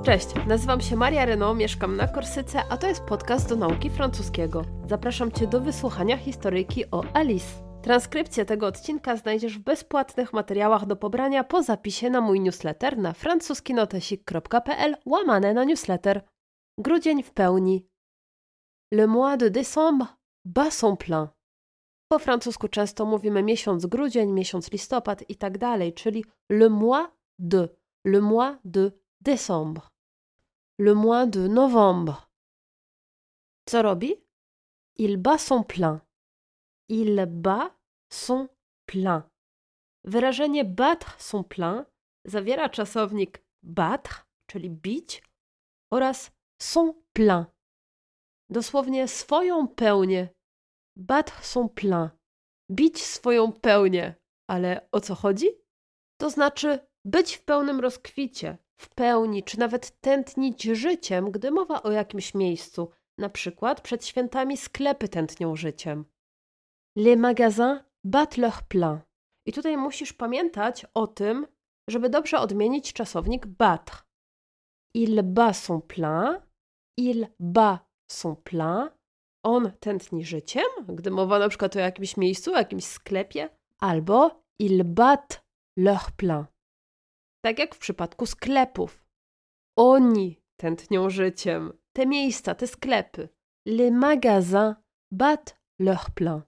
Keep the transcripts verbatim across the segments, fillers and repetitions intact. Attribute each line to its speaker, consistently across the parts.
Speaker 1: Cześć, nazywam się Maria Renaud, mieszkam na Korsyce, a to jest podcast do nauki francuskiego. Zapraszam Cię do wysłuchania historyjki o Alice. Transkrypcję tego odcinka znajdziesz w bezpłatnych materiałach do pobrania po zapisie na mój newsletter na francuskinotesik.pl łamane na newsletter. Grudzień w pełni. Le mois de décembre bat son plein. Po francusku często mówimy miesiąc grudzień, miesiąc listopad i tak dalej, czyli le mois de, le mois de décembre, le mois de novembre. Co robi? Il bat son plein. Il bat son plein. Wyrażenie battre son plein zawiera czasownik battre, czyli bić, oraz son plein. Dosłownie swoją pełnię. Battre son plein. Bić swoją pełnię. Ale o co chodzi? To znaczy być w pełnym rozkwicie, w pełni, czy nawet tętnić życiem, gdy mowa o jakimś miejscu. Na przykład przed świętami sklepy tętnią życiem. Les magasins battent leur plein. I tutaj musisz pamiętać o tym, żeby dobrze odmienić czasownik battre. Il bat son plein, il bat son plein. On tętni życiem, gdy mowa na przykład o jakimś miejscu, o jakimś sklepie. Albo ils battent leur plein. Tak jak w przypadku sklepów. Oni tętnią życiem. Te miejsca, te sklepy. Les magasins battent leur plein.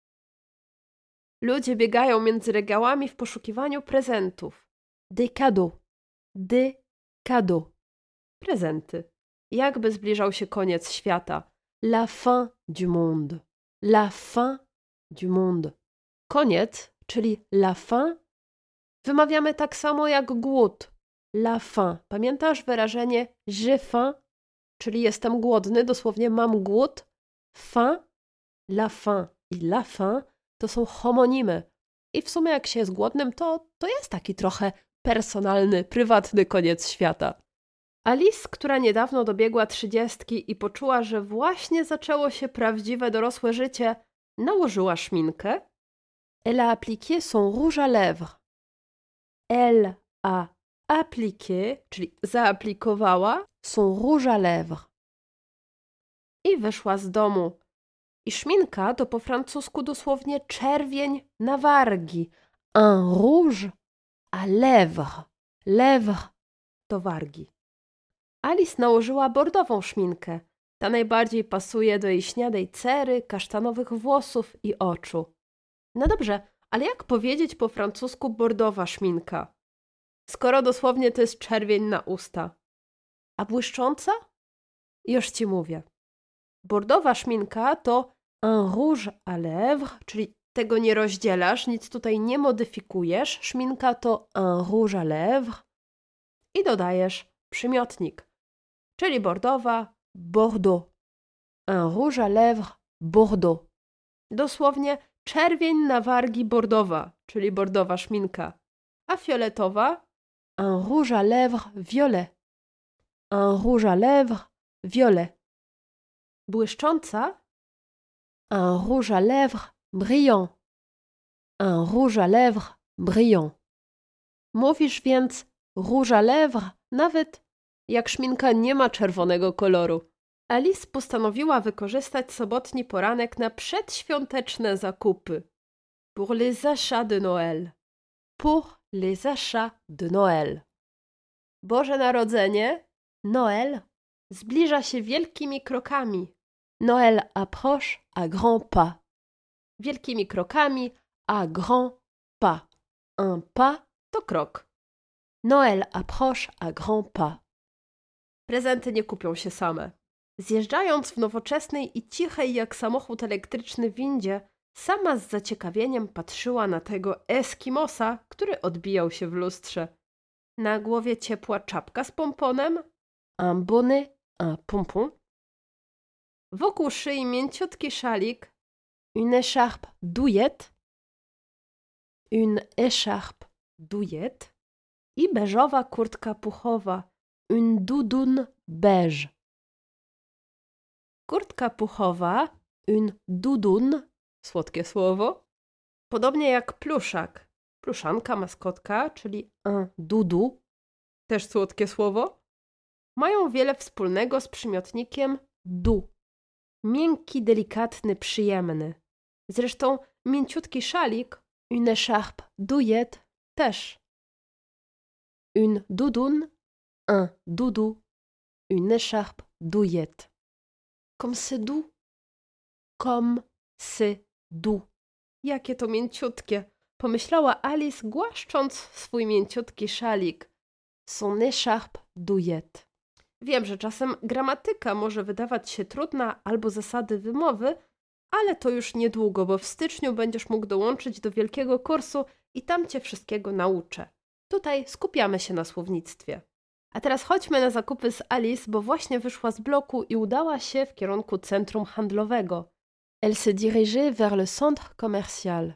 Speaker 1: Ludzie biegają między regałami w poszukiwaniu prezentów. Des cadeaux. Des cadeaux. Prezenty. Jakby zbliżał się koniec świata. La fin du monde. La fin du monde. Koniec, czyli la fin, wymawiamy tak samo jak głód. La faim. Pamiętasz wyrażenie j'ai faim, czyli jestem głodny, dosłownie mam głód. Faim, la faim i la faim to są homonimy. I w sumie jak się jest głodnym, to, to jest taki trochę personalny, prywatny koniec świata. Alice, która niedawno dobiegła trzydziestki i poczuła, że właśnie zaczęło się prawdziwe dorosłe życie, nałożyła szminkę. Elle a appliqué son rouge à lèvres. Elle a appliqué, czyli zaaplikowała, son rouge à lèvres. I wyszła z domu. I szminka to po francusku dosłownie czerwień na wargi. Un rouge à lèvres. Lèvres to wargi. Alice nałożyła bordową szminkę. Ta najbardziej pasuje do jej śniadej cery, kasztanowych włosów i oczu. No dobrze, ale jak powiedzieć po francusku bordowa szminka? Skoro dosłownie to jest czerwień na usta. A błyszcząca? Już ci mówię. Bordowa szminka to un rouge à lèvres, czyli tego nie rozdzielasz, nic tutaj nie modyfikujesz. Szminka to un rouge à lèvres i dodajesz przymiotnik, czyli bordowa Bordeaux. Un rouge à lèvres Bordeaux. Dosłownie czerwień na wargi bordowa, czyli bordowa szminka. A fioletowa un rouge à lèvres violet. Un rouge à lèvres violet. Błyszcząca un rouge à lèvres brillant. Un rouge à lèvres brillant. Mówisz więc rouge à lèvres nawet jak szminka nie ma czerwonego koloru. Alice postanowiła wykorzystać sobotni poranek na przedświąteczne zakupy. Pour les achats de Noël. Pour les achats de Noël. Boże Narodzenie, Noël, zbliża się wielkimi krokami. Noël approche à grands pas. Wielkimi krokami à grands pas. Un pas to krok. Noël approche à grands pas. Prezenty nie kupią się same. Zjeżdżając w nowoczesnej i cichej jak samochód elektryczny windzie, sama z zaciekawieniem patrzyła na tego Eskimosa, który odbijał się w lustrze. Na głowie ciepła czapka z pomponem, un bonnet, un pompon. Wokół szyi mięciutki szalik, une écharpe douillette, une écharpe douillette i beżowa kurtka puchowa, une doudoune beige. Kurtka puchowa, une doudoune, słodkie słowo, podobnie jak pluszak, pluszanka, maskotka, czyli un doudou, też słodkie słowo. mają wiele wspólnego z przymiotnikiem doux. Miękki, delikatny, przyjemny. Zresztą mięciutki szalik, une écharpe douillette, też. Une doudoune, un doudou, une écharpe douillette. Comme c'est doux. Comme c'est doux. Jakie to mięciutkie, pomyślała Alice, głaszcząc swój mięciutki szalik. Son écharpe douillette. Wiem, że czasem gramatyka może wydawać się trudna albo zasady wymowy, ale to już niedługo, bo w styczniu będziesz mógł dołączyć do wielkiego kursu i tam cię wszystkiego nauczę. Tutaj skupiamy się na słownictwie. A teraz chodźmy na zakupy z Alice, bo właśnie wyszła z bloku i udała się w kierunku centrum handlowego. Elle se dirigeait vers le centre commercial.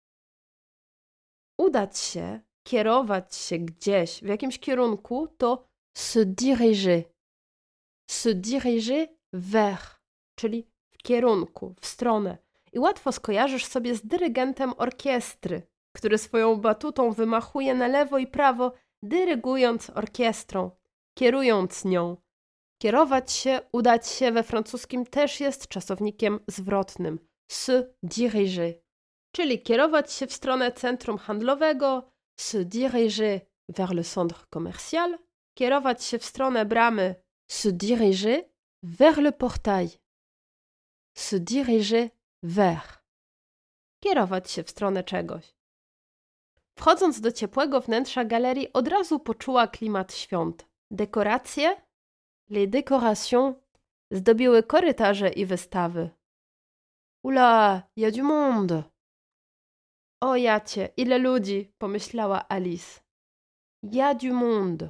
Speaker 1: Udać się, kierować się gdzieś, w jakimś kierunku to se diriger. Se diriger vers, czyli w kierunku, w stronę. I łatwo skojarzysz sobie z dyrygentem orkiestry, który swoją batutą wymachuje na lewo i prawo, dyrygując orkiestrą, kierując nią. Kierować się, udać się we francuskim też jest czasownikiem zwrotnym. Se diriger. Czyli kierować się w stronę centrum handlowego, se diriger vers le centre commercial, kierować się w stronę bramy, se diriger vers le portail. Se diriger vers. Kierować się w stronę czegoś. Wchodząc do ciepłego wnętrza galerii, od razu poczuła klimat świąt. Dekoracje, les décorations, zdobiły korytarze i wystawy. Oula, y a du monde. O jacie, ile ludzi, pomyślała Alice. Y a du monde.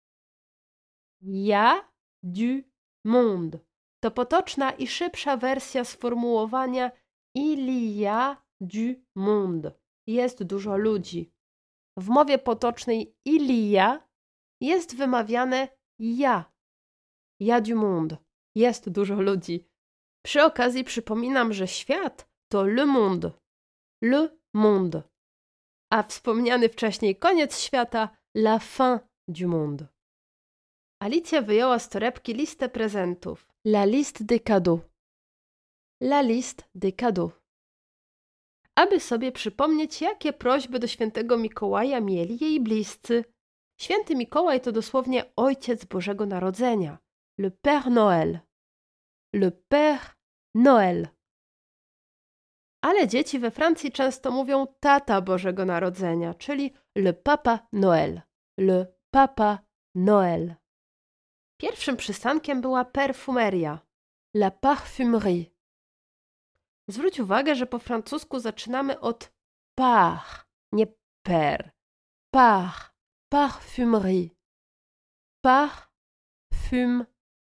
Speaker 1: Y a du monde. To potoczna i szybsza wersja sformułowania il y a du monde. Jest dużo ludzi. W mowie potocznej il y a jest wymawiane ja. Y a du monde. Jest dużo ludzi. Przy okazji przypominam, że świat to le monde. Le monde. A wspomniany wcześniej koniec świata la fin du monde. Alicja wyjęła z torebki listę prezentów. La liste des cadeaux. La liste des cadeaux. Aby sobie przypomnieć, jakie prośby do świętego Mikołaja mieli jej bliscy. Święty Mikołaj to dosłownie Ojciec Bożego Narodzenia. Le Père Noël. Le Père Noël. Ale dzieci we Francji często mówią Tata Bożego Narodzenia, czyli le Papa Noël. Le Papa Noël. Pierwszym przystankiem była perfumeria. La parfumerie. Zwróć uwagę, że po francusku zaczynamy od par, nie per. Par, parfumerie. Parfumerie.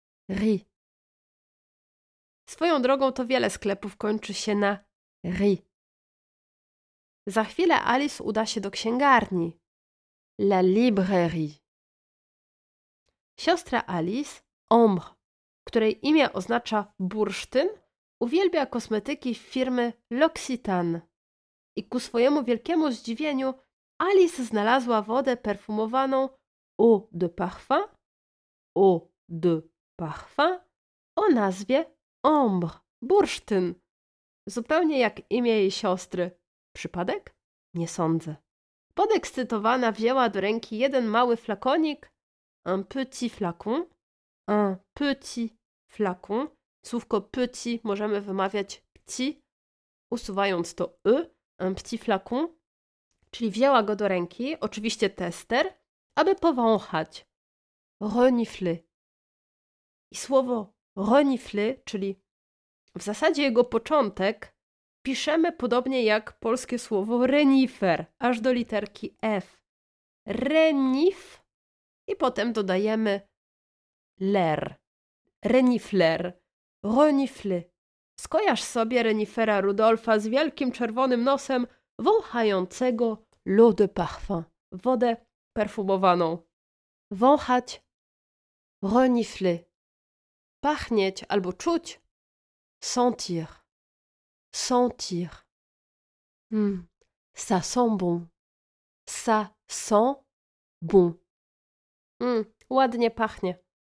Speaker 1: Swoją drogą to wiele sklepów kończy się na ri. Za chwilę Alice uda się do księgarni. La librairie. Siostra Alice, Ambre, której imię oznacza bursztyn, uwielbia kosmetyki firmy L'Occitane. I ku swojemu wielkiemu zdziwieniu Alice znalazła wodę perfumowaną Eau de Parfum, Eau de Parfum o nazwie Ambre, bursztyn. Zupełnie jak imię jej siostry. Przypadek? Nie sądzę. Podekscytowana wzięła do ręki jeden mały flakonik, un petit flacon, un petit flacon. Słówko petit możemy wymawiać petit, usuwając to y, un petit flacon, czyli wzięła go do ręki, oczywiście tester, aby powąchać. Renifler. I słowo renifler, czyli w zasadzie jego początek, piszemy podobnie jak polskie słowo renifer, aż do literki F. Renif i potem dodajemy ler. Renifler. Renifler. Skojarz sobie renifera Rudolfa z wielkim czerwonym nosem wąchającego l'eau de parfum, wodę perfumowaną. Wąchać, renifler. Pachnieć albo czuć, sentir. Sentir. Hmm. Ça sent bon. Ça sent bon. Hmm. Ładnie pachnie.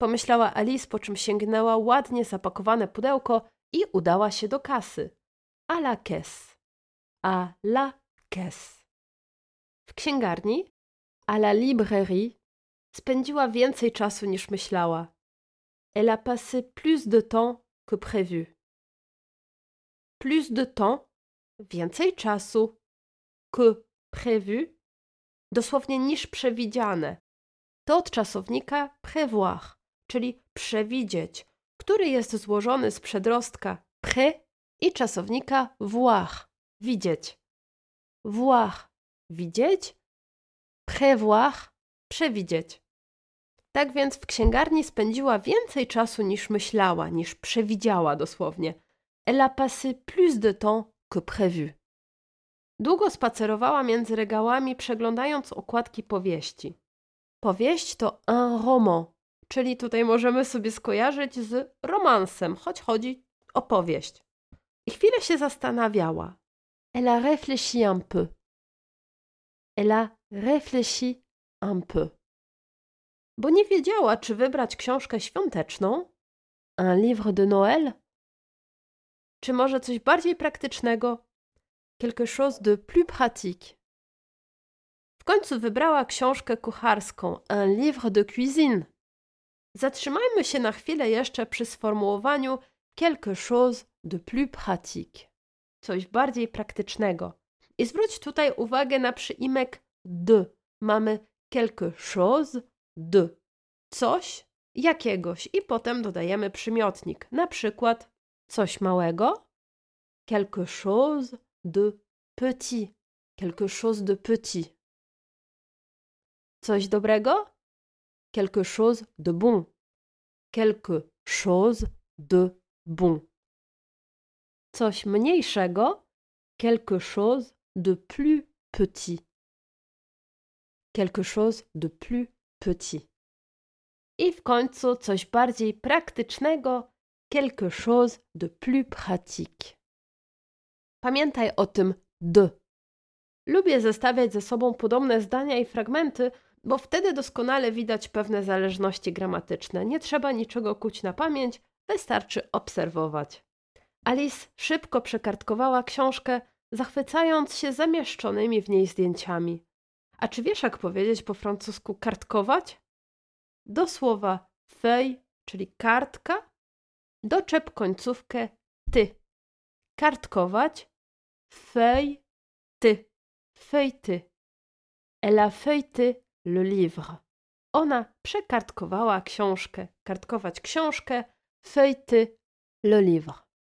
Speaker 1: Pomyślała Alice, po czym sięgnęła ładnie zapakowane pudełko i udała się do kasy. À la caisse. À la caisse. W księgarni, à la librairie, spędziła więcej czasu niż myślała. Elle a passé plus de temps que prévu. Plus de temps, więcej czasu, que prévu, dosłownie niż przewidziane. To od czasownika prévoir, czyli przewidzieć, który jest złożony z przedrostka pré i czasownika voir, widzieć. Voir, widzieć, prévoir, przewidzieć. Tak więc w księgarni spędziła więcej czasu niż myślała, niż przewidziała dosłownie. Elle a passé plus de temps que prévu. Długo spacerowała między regałami, przeglądając okładki powieści. Powieść to un roman, czyli tutaj możemy sobie skojarzyć z romansem, choć chodzi o powieść. I chwilę się zastanawiała. Elle a réfléchi un peu. Elle a réfléchi un peu. Bo nie wiedziała, czy wybrać książkę świąteczną, un livre de Noël, czy może coś bardziej praktycznego, quelque chose de plus pratique. W końcu wybrała książkę kucharską, un livre de cuisine. Zatrzymajmy się na chwilę jeszcze przy sformułowaniu quelque chose de plus pratique. Coś bardziej praktycznego. I zwróć tutaj uwagę na przyimek de. Mamy quelque chose de. Coś jakiegoś i potem dodajemy przymiotnik. Na przykład coś małego. Quelque chose de petit. Quelque chose de petit. Coś dobrego? Quelque chose de bon. Quelque chose de bon. Coś mniejszego? Quelque chose de plus petit. Quelque chose de plus petit. I w końcu coś bardziej praktycznego? Quelque chose de plus pratique. Pamiętaj o tym de. Lubię zestawiać ze sobą podobne zdania i fragmenty, bo wtedy doskonale widać pewne zależności gramatyczne. Nie trzeba niczego kuć na pamięć, wystarczy obserwować. Alice szybko przekartkowała książkę, zachwycając się zamieszczonymi w niej zdjęciami. A czy wiesz, jak powiedzieć po francusku kartkować? Do słowa feuille, czyli kartka, doczep końcówkę ty. Kartkować, feuille, ty, feuilleter. Elle a feuilleté le livre. Ona przekartkowała książkę. Kartkować książkę, feuilleter le livre.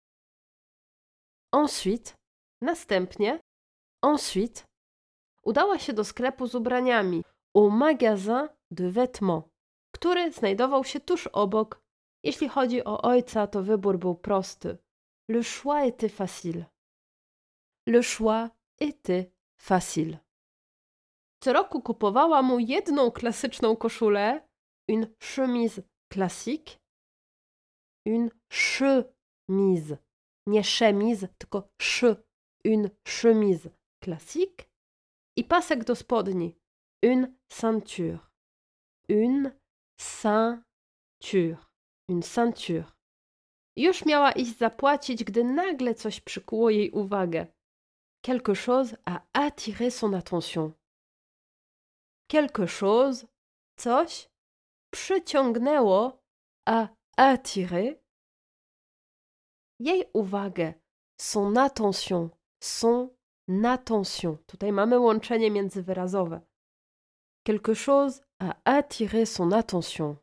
Speaker 1: Ensuite, następnie, ensuite, udała się do sklepu z ubraniami, au magasin de vêtements, który znajdował się tuż obok. Jeśli chodzi o ojca, to wybór był prosty. Le choix était facile. Le choix était facile. Co roku kupowała mu jedną klasyczną koszulę, une chemise classique, une chemise, nie chemise, tylko ch, une chemise classique i pasek do spodni, une ceinture, une ceinture, une ceinture. Już miała iść zapłacić, gdy nagle coś przykuło jej uwagę. Quelque chose a attiré son attention. Quelque chose, coś, przyciągnęło, a attiré, jej uwagę, son attention, son attention. Tutaj mamy łączenie międzywyrazowe. Quelque chose a attiré son attention.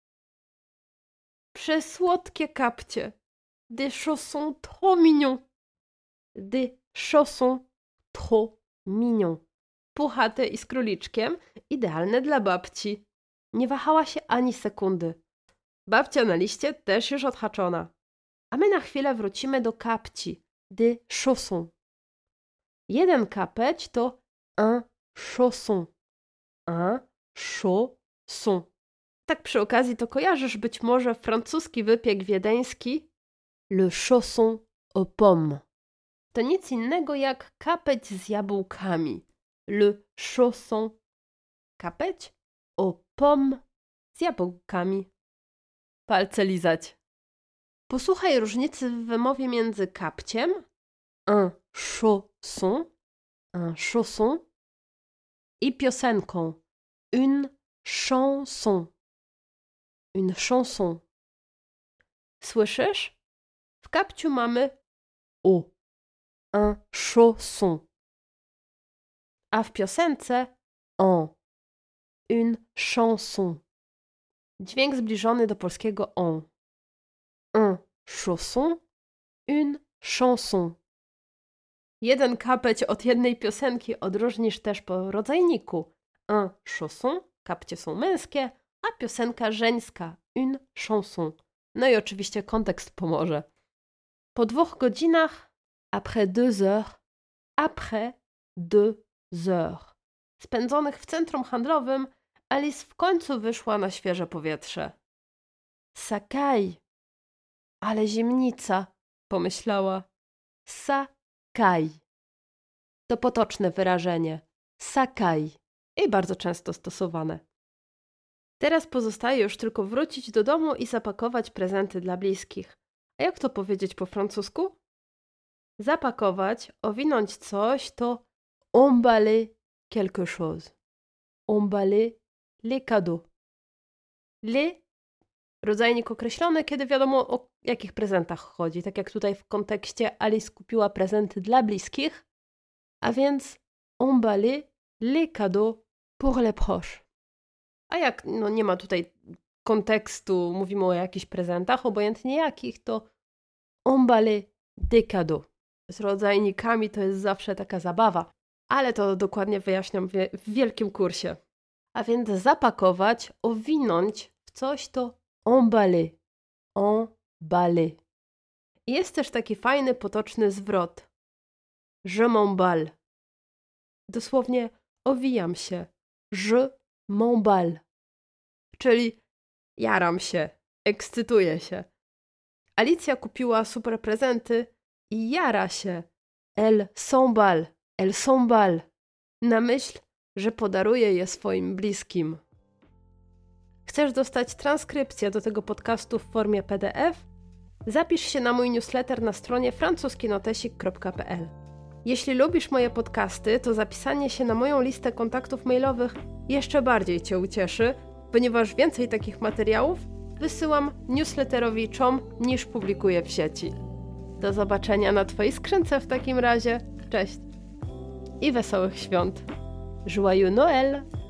Speaker 1: Przesłodkie kapcie. Des chaussons trop mignons. Des chaussons trop mignons. Puchate i z króliczkiem, idealne dla babci. Nie wahała się ani sekundy. Babcia na liście też już odhaczona. A my na chwilę wrócimy do kapci. Des chaussons. Jeden kapeć to un chausson. Un chausson. Tak przy okazji to kojarzysz być może francuski wypiek wiedeński le chausson aux pommes. To nic innego jak kapeć z jabłkami. Le chausson. Kapeć aux pommes z jabłkami. palce lizać. Posłuchaj różnicy w wymowie między kapciem, un chausson, un chausson i piosenką, une chanson, une chanson. Słyszysz? W kapciu mamy o, un chausson, a w piosence en, une chanson. Dźwięk zbliżony do polskiego on. Un chausson, une chanson. Jeden kapeć od jednej piosenki odróżnisz też po rodzajniku. Un chausson, kapcie są męskie, a piosenka żeńska, une chanson. No i oczywiście kontekst pomoże. Po dwóch godzinach, après deux heures, après deux heures, spędzonych w centrum handlowym, Alice w końcu wyszła na świeże powietrze. Ça caille. Ale zimnica, pomyślała. Ça caille. To potoczne wyrażenie. Ça caille. I bardzo często stosowane. Teraz pozostaje już tylko wrócić do domu i zapakować prezenty dla bliskich. A jak to powiedzieć po francusku? Zapakować, owinąć coś to emballer quelque chose. Emballer les cadeaux. Les, rodzajnik określony, kiedy wiadomo o jakich prezentach chodzi. Tak jak tutaj w kontekście Alice kupiła prezenty dla bliskich, a więc emballer les cadeaux pour les proches. A jak no, nie ma tutaj kontekstu, mówimy o jakichś prezentach, obojętnie jakich, to emballer des cadeaux. Z rodzajnikami to jest zawsze taka zabawa, ale to dokładnie wyjaśniam w, w wielkim kursie. A więc zapakować, owinąć w coś to emballer, emballer. Jest też taki fajny, potoczny zwrot. Je m'emballe. Dosłownie owijam się. Je m'emballe. Czyli jaram się, ekscytuję się. Alicja kupiła super prezenty i jara się. Elle s'emballe, elle s'emballe. Na myśl, że podaruje je swoim bliskim. Chcesz dostać transkrypcję do tego podcastu w formie P D F? Zapisz się na mój newsletter na stronie francuskinotesik kropka p l. Jeśli lubisz moje podcasty, to zapisanie się na moją listę kontaktów mailowych jeszcze bardziej Cię ucieszy, ponieważ więcej takich materiałów wysyłam newsletterowiczom niż publikuję w sieci. Do zobaczenia na Twojej skrzynce w takim razie. Cześć i wesołych świąt. Joyeux Noël!